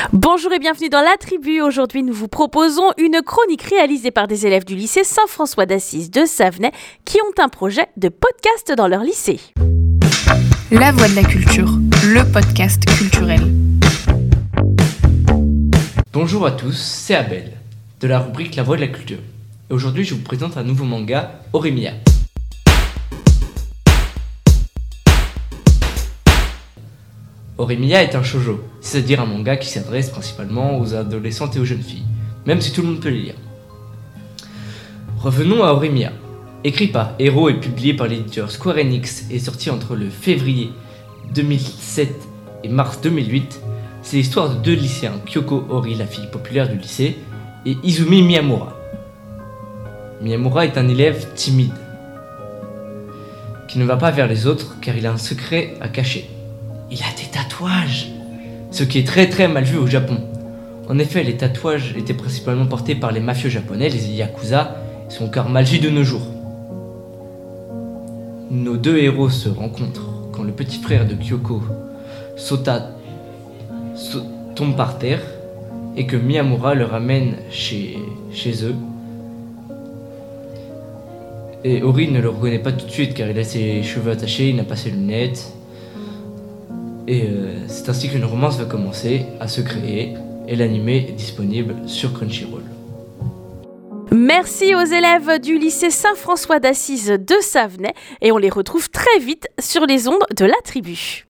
Bonjour et bienvenue dans La Tribu. Aujourd'hui, nous vous proposons une chronique réalisée par des élèves du lycée Saint-François d'Assise de Savenay qui ont un projet de podcast dans leur lycée. La Voix de la Culture, le podcast culturel. Bonjour à tous, c'est Abel, de la rubrique La Voix de la Culture. Et aujourd'hui, je vous présente un nouveau manga, Horimiya. Horimiya est un shoujo, c'est-à-dire un manga qui s'adresse principalement aux adolescentes et aux jeunes filles, même si tout le monde peut le lire. Revenons à Horimiya. Écrit par Hero et publié par l'éditeur Square Enix et sorti entre le février 2007 et mars 2008, c'est l'histoire de deux lycéens, Kyoko Ori, la fille populaire du lycée, et Izumi Miyamura. Miyamura est un élève timide, qui ne va pas vers les autres car il a un secret à cacher. Il a des tatouages, ce qui est très mal vu au Japon. En effet, les tatouages étaient principalement portés par les mafieux japonais, les yakuza, et sont encore mal vus de nos jours. Nos deux héros se rencontrent quand le petit frère de Kyoko, Sota, tombe par terre et que Miyamura le ramène chez eux. Et Ori ne le reconnaît pas tout de suite car il a ses cheveux attachés, il n'a pas ses lunettes. Et c'est ainsi qu'une romance va commencer à se créer et l'anime est disponible sur Crunchyroll. Merci aux élèves du lycée Saint-François d'Assise de Savenay et on les retrouve très vite sur les ondes de La Tribu.